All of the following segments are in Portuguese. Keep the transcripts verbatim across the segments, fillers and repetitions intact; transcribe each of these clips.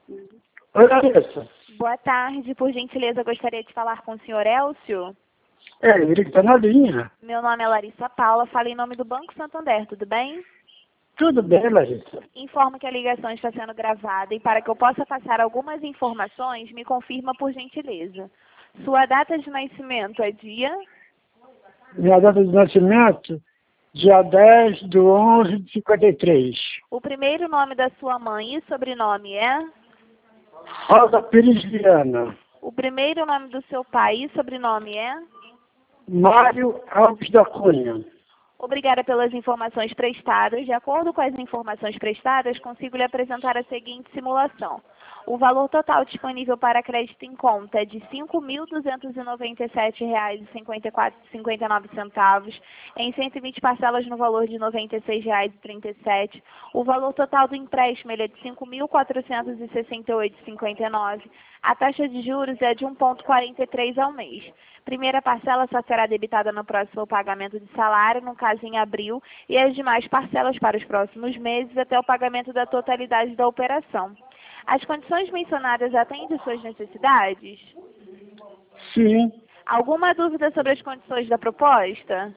Oi, Larissa. Boa tarde, por gentileza, gostaria de falar com o senhor Elcio. É, ele que está na linha. Meu nome é Larissa Paula, falo em nome do Banco Santander, tudo bem? Tudo bem, Larissa. Informo que a ligação está sendo gravada e para que eu possa passar algumas informações, me confirma por gentileza. Sua data de nascimento é dia? Minha data de nascimento, dia dez de onze de cinquenta e três. O primeiro nome da sua mãe e sobrenome é? Rosa Pires Viana. O primeiro nome do seu pai e sobrenome é? Mário Alves da Cunha. Obrigada pelas informações prestadas. De acordo com as informações prestadas, consigo lhe apresentar a seguinte simulação. O valor total disponível para crédito em conta é de cinco mil duzentos e noventa e sete reais e cinquenta e nove centavos, em cento e vinte parcelas no valor de noventa e seis reais e trinta e sete centavos. O valor total do empréstimo ele é de cinco mil quatrocentos e sessenta e oito reais e cinquenta e nove centavos. A taxa de juros é de um vírgula quarenta e três ao mês. Primeira parcela só será debitada no próximo pagamento de salário, no caso em abril, e as demais parcelas para os próximos meses até o pagamento da totalidade da operação. As condições mencionadas atendem suas necessidades? Sim. Alguma dúvida sobre as condições da proposta?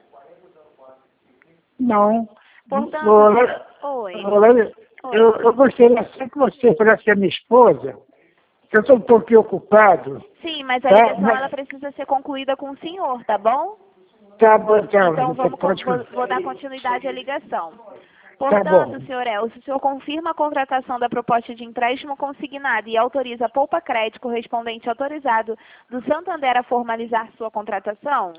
Não. Portanto, Ô, Lar- oi. ô, Larissa, Oi. eu, eu gostaria assim que você falasse com a minha esposa, que eu estou um pouquinho ocupado. Sim, mas a Tá, ligação mas- ela precisa ser concluída com o senhor, tá bom? Tá bom, tá. Então Você vamos, con- pode... vou, vou dar continuidade à ligação. Tá Portanto, bom. senhor Elcio, o senhor confirma a contratação da proposta de empréstimo consignado e autoriza a poupa crédito correspondente autorizado do Santander a formalizar sua contratação?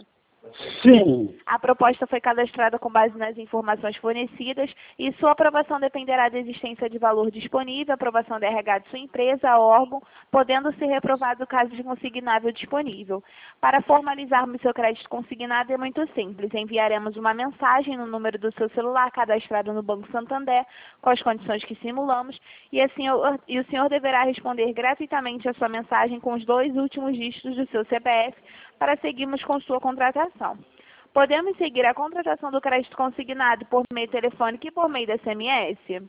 Sim. A proposta foi cadastrada com base nas informações fornecidas e sua aprovação dependerá da existência de valor disponível, aprovação da R H de sua empresa, órgão, podendo ser reprovado o caso de consignável disponível. Para formalizarmos seu crédito consignado é muito simples. Enviaremos uma mensagem no número do seu celular cadastrado no Banco Santander com as condições que simulamos e, assim, o- e o senhor deverá responder gratuitamente a sua mensagem com os dois últimos dígitos do seu C P F para seguirmos com sua contratação. Podemos seguir a contratação do crédito consignado por meio telefônico e por meio da S M S?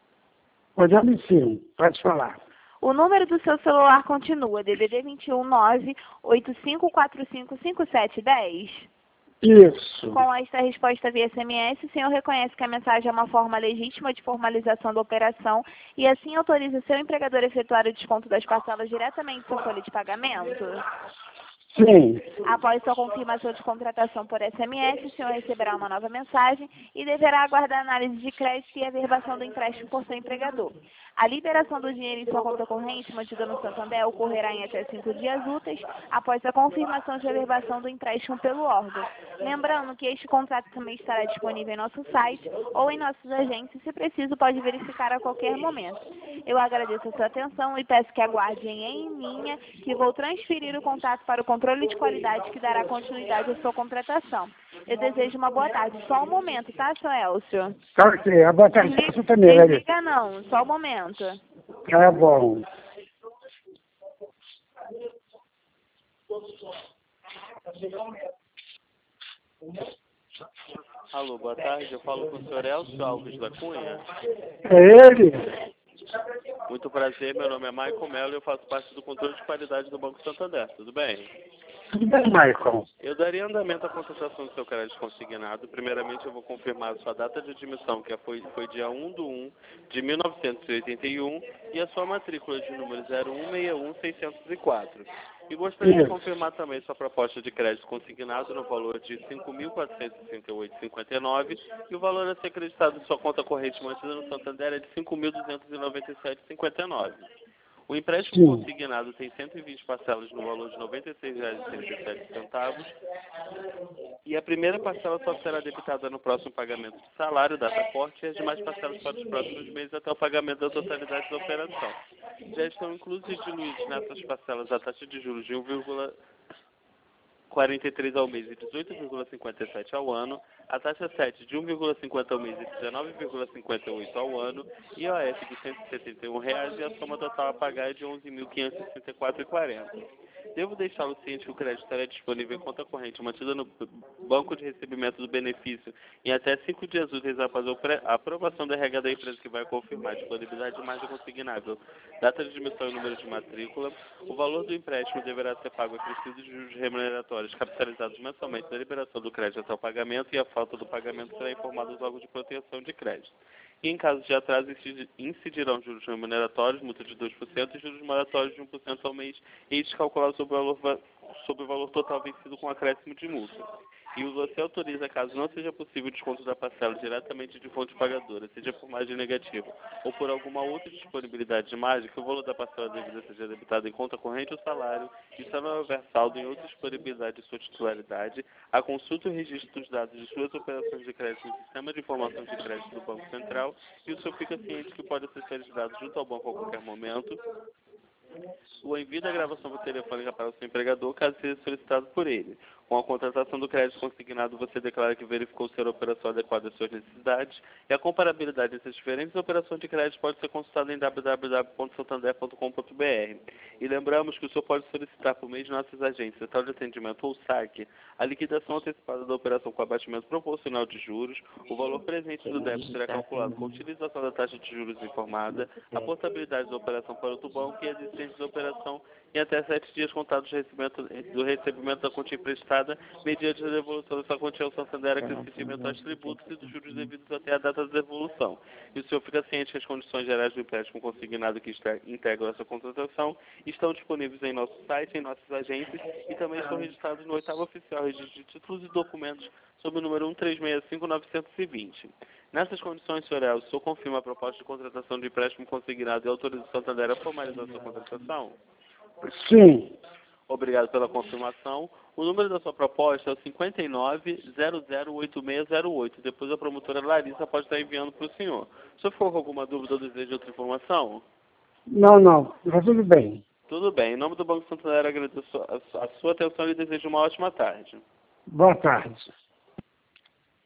Podemos sim. Pode falar. O número do seu celular continua D D D vinte e um nove oito cinco quatro cinco cinco sete um zero? Isso. Com esta resposta via S M S, o senhor reconhece que a mensagem é uma forma legítima de formalização da operação e assim autoriza seu empregador a efetuar o desconto das parcelas diretamente em sua folha de pagamento? Sim. Após sua confirmação de contratação por S M S, o senhor receberá uma nova mensagem e deverá aguardar a análise de crédito e a averbação do empréstimo por seu empregador. A liberação do dinheiro em sua conta corrente, mantida no Santander, ocorrerá em até cinco dias úteis após a confirmação de averbação do empréstimo pelo órgão. Lembrando que este contrato também estará disponível em nosso site ou em nossos agentes, se preciso pode verificar a qualquer momento. Eu agradeço a sua atenção e peço que aguardem em linha que vou transferir o contato para o controle de qualidade que dará continuidade à sua contratação. Eu desejo uma boa tarde. Só um momento, tá, seu Elcio? Tá ok. A boa tarde pra você também, Larissa. Desliga não, só um momento. Tá bom. Alô, boa tarde. Eu falo com o senhor Elcio Alves da Cunha. É ele? Muito prazer, meu nome é Michael Mello e eu faço parte do controle de qualidade do Banco Santander. Tudo bem? Tudo bem, Michael? Eu daria andamento à contratação do seu crédito consignado. Primeiramente, eu vou confirmar a sua data de admissão, que foi, foi dia um de um de mil novecentos e oitenta e um, e a sua matrícula de número zero um seis um seiscentos e quatro. E gostaria de Isso. confirmar também sua proposta de crédito consignado no valor de cinco mil quatrocentos e sessenta e oito reais e cinquenta e nove centavos e o valor a ser acreditado em sua conta corrente mantida no Santander é de cinco mil duzentos e noventa e sete reais e cinquenta e nove centavos. O empréstimo Sim. consignado tem cento e vinte parcelas no valor de noventa e seis reais e trinta e sete centavos e a primeira parcela só será debitada no próximo pagamento de salário, data corte, e as demais parcelas para os próximos meses até o pagamento da totalidade da operação. Já estão inclusos e diluídos nessas parcelas a taxa de juros de um vírgula quarenta e três ao mês e dezoito vírgula cinquenta e sete ao ano, a taxa sete de um vírgula cinquenta ao mês e dezenove vírgula cinquenta e oito ao ano, I O F de cento e setenta e um reais e a soma total a pagar é de onze mil quinhentos e sessenta e quatro reais e quarenta centavos. Devo deixá-lo ciente que o crédito estará disponível em conta corrente mantida no banco de recebimento do benefício em até cinco dias úteis após a aprovação da R H da empresa que vai confirmar a disponibilidade de margem consignável, data de admissão e número de matrícula. O valor do empréstimo deverá ser pago acrescido de juros remuneratórios capitalizados mensalmente da liberação do crédito até o pagamento, e a falta do pagamento será informada aos órgãos de proteção de crédito. E em caso de atraso, incidirão juros remuneratórios, multa de dois por cento e juros moratórios de um por cento ao mês, e isso calculado sobre o valor, sobre o valor total vencido com acréscimo de multa. E você autoriza, caso não seja possível o desconto da parcela diretamente de fonte pagadora, seja por margem negativa ou por alguma outra disponibilidade de margem, que o valor da parcela devida seja debitado em conta corrente ou salário, e se não houver saldo em outra disponibilidade de sua titularidade, a consulta e o registro dos dados de suas operações de crédito no sistema de informação de crédito do Banco Central, e o senhor fica ciente que pode ser solicitado junto ao banco a qualquer momento o envio da gravação por telefônica para o seu empregador, caso seja solicitado por ele. Com a contratação do crédito consignado, você declara que verificou ser a operação adequada às suas necessidades, e a comparabilidade dessas diferentes operações de crédito pode ser consultada em w w w ponto santander ponto com ponto b r. E lembramos que o senhor pode solicitar por meio de nossas agências, Central de Atendimento ou saque, a liquidação antecipada da operação com abatimento proporcional de juros. O valor presente do débito será calculado com a utilização da taxa de juros informada, a portabilidade da operação para outro banco e a existência da operação em até sete dias contados do recebimento, do recebimento da quantia emprestada, mediante a devolução dessa quantia ao Santander, acrescimento aos tributos e dos juros devidos até a data da devolução. E o senhor fica ciente que as condições gerais do empréstimo consignado que integram essa contratação estão disponíveis em nosso site, em nossas agências, e também estão registrados no oitavo oficial registro de títulos e documentos sob o número um três seis cinco nove dois zero. Nessas condições, senhor El, o senhor confirma a proposta de contratação de empréstimo consignado e autoriza o Santander a formalizar a sua contratação? Sim. Obrigado pela confirmação. O número da sua proposta é o cinco nove zero zero oito seis zero oito. Depois a promotora Larissa pode estar enviando para o senhor. Se o senhor ficou com alguma dúvida ou deseja outra informação? Não, não. Está tudo bem. Tudo bem. Em nome do Banco Santander, agradeço a sua atenção e desejo uma ótima tarde. Boa tarde.